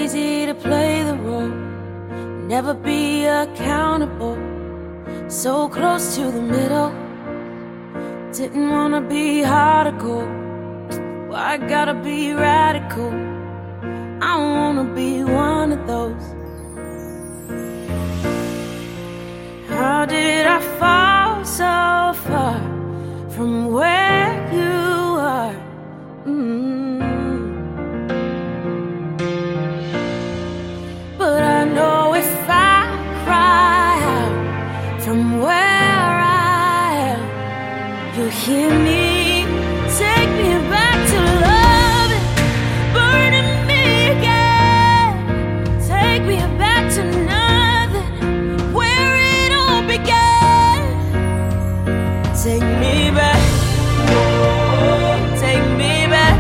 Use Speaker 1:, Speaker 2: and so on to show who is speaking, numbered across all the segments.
Speaker 1: easy to play the role, never be accountable. So close to the middle, didn't wanna be hard or cold. Why gotta be radical? I don't wanna be one of those. How did I fall so far from where you are? But I know if I cry out from where I am, you'll hear me. Take me back to loving, burning me again. Take me back to nothing, where it all began. Take me back, take me back,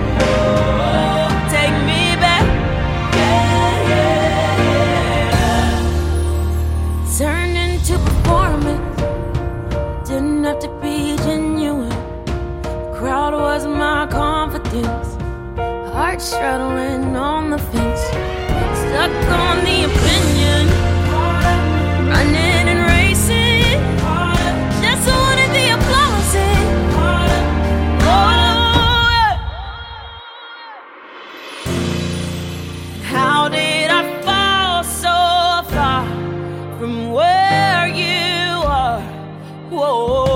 Speaker 1: take me back. Yeah, yeah, yeah. Turned into performance, didn't have to be genuine. Crowd was my confidence, heart straddling on the fence, stuck on the opinion, running and racing, just wanted the applause. How did I fall so far from where you are? Whoa.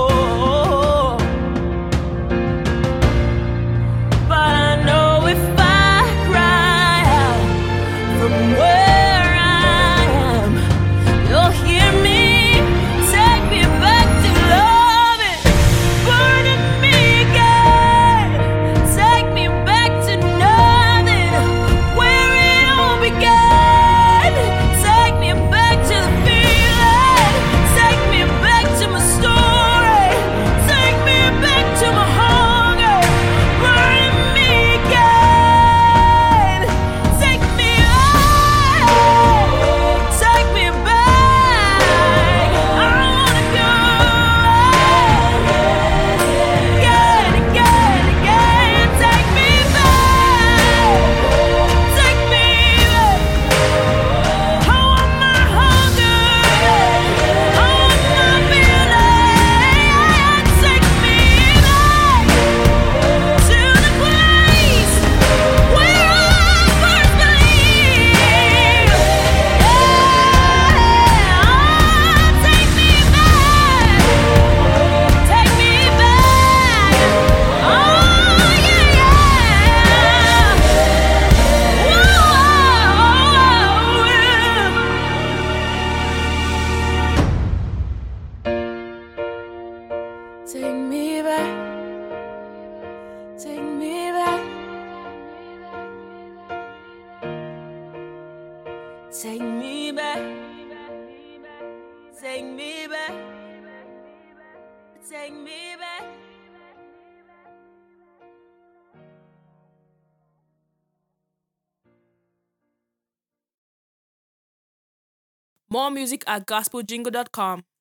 Speaker 1: Take me back, take me back, take me back, take me back, take me back.
Speaker 2: More music at gospeljingle.com.